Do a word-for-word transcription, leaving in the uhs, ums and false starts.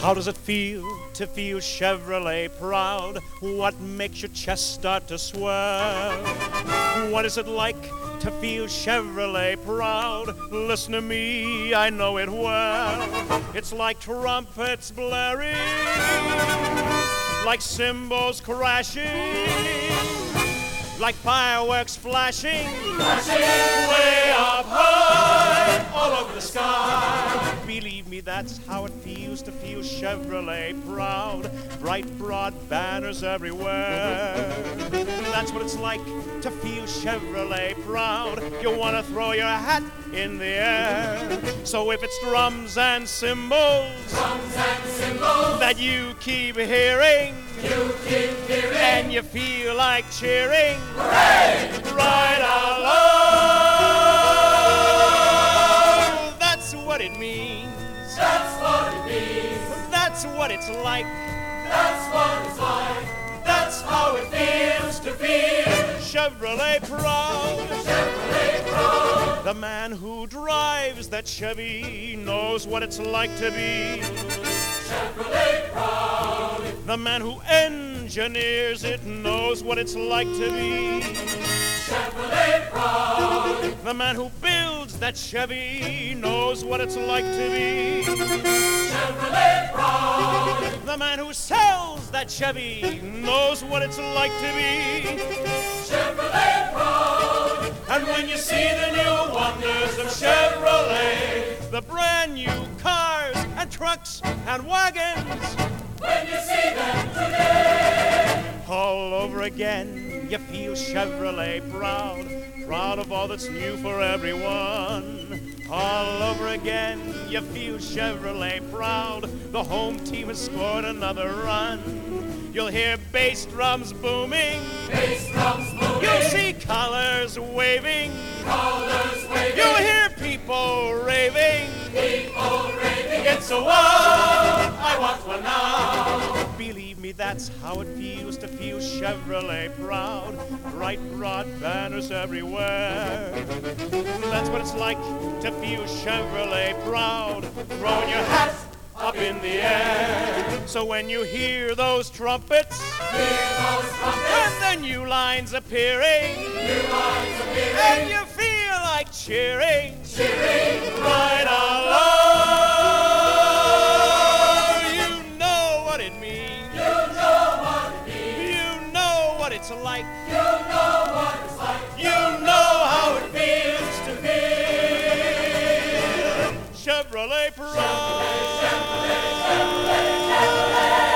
How does it feel to feel Chevrolet proud? What makes your chest start to swell? What is it like to feel Chevrolet proud? Listen to me, I know it well. It's like trumpets blaring, like cymbals crashing, like fireworks flashing, flashing way up high, all over the sky. Believe me, that's how it feels to feel Chevrolet proud. Bright, broad banners everywhere. That's what it's like to feel Chevrolet proud. You want to throw your hat in the air. So if it's drums and cymbals, drums and cymbals that you keep hearing, you keep hearing, and you feel like cheering, hooray! Right along. That's what it means. That's what it means. That's what it's like. That's what it's like. That's how it feels to feel Chevrolet proud. Chevrolet proud. The man who drives that Chevy knows what it's like to be Chevrolet proud. The man who engineers it knows what it's like to be Chevrolet proud. The man who builds that Chevy knows what it's like to be Chevrolet proud. The man who sells that Chevy knows what it's like to be Chevrolet proud. And when you see the new wonders of Chevrolet, the brand new cars and trucks and wagons, when you see them today, all over again, you feel Chevrolet proud, proud of all that's new for everyone. All over again, you feel Chevrolet proud. The home team has scored another run. You'll hear bass drums booming. bass drums moving. You'll see colors waving. Colors waving. You'll hear people raving. People raving. It's a wow, I want one now. Believe me, that's how it feels to feel Chevrolet proud. Bright, broad banners everywhere. That's what it's like to feel Chevrolet proud. Throwing your hat up in the air. So when you hear those trumpets, Hear those trumpets. and the new lines appearing, New lines appearing. and you feel like cheering, Cheering. right along. You know what it means. You know what it means. You know what it's like. You know what it's like. You know how it feels to feel Chevrolet proud. Chevrolet, Chevrolet, Chevrolet.